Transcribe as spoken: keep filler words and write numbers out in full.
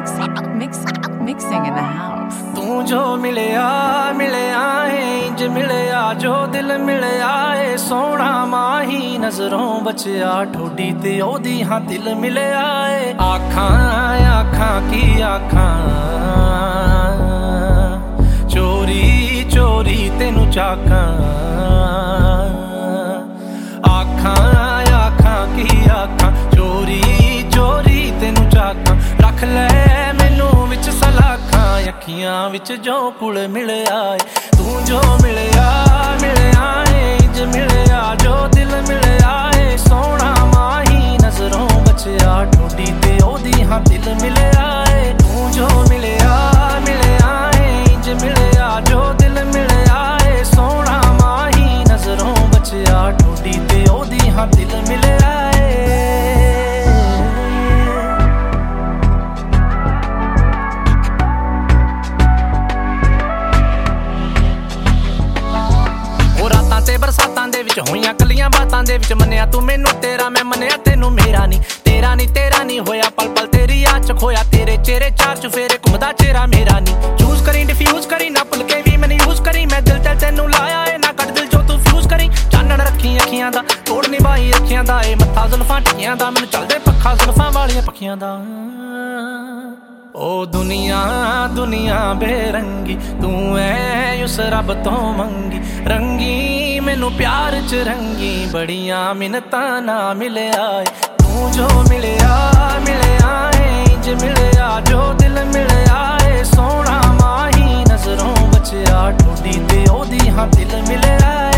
Mix, mixing in the house. तू जो मिलया मिलया है इंज मिलया जो दिल मिलया है सोना माही नजरों बचया ठोडी ते ओदी हाँ दिल मिलया है आखां आखां की आखां चोरी चोरी तेनू चाकां आखां आखां की आखां चोरी चोरी तेनू चाकां रख ले मैनू विच सलाखां अखियां विच जो कुल मिलया तू जो मिलया मिलया है इंज मिलया जो दिल मिलया है सोना माही नजरों बचया ठोडी ते ओदी हाँ दिल मिलया है तू जो मिलया मिलया है इंज मिलया जो दिल मिलया है सोना माही नजरों बचया ठोडी ते ओदी हाँ दिल मिलया है बरसातां दे विच होईयां कलियां बातां दे विच मन्निया तू मैनू तेरा मैं मन्निया तेनू मेरा नी तेरा नी तेरा नी होया पल पल तेरी याद च खोया तेरे चेहरे चार चुफेरे घुमदा चेहरा मेरा नी चूज करी डिफ्यूज करी ना भुल के भी मैनू यूज करी मैं दिल ते तेनू लाया है ना कट दिल जो तू फ्यूज करी चानण रखी अखियां दा तोड़ निभाई अखियां दा ए मत्था जुल्फां टिकियां दा मैनू चलदे पक्खा जुल्फां वालियां पखियां दा ओ दुनिया दुनिया बेरंगी तू है उस रब तो मंगी रंगी मैनू प्यार च रंगी बड़ियां मिन्नतां ना मिलया तू जो मिलया मिलया है इंज मिलया जो दिल मिलया है सोना माही नजरों बचया ठोडी ते ओदी हाँ दिल मिलया है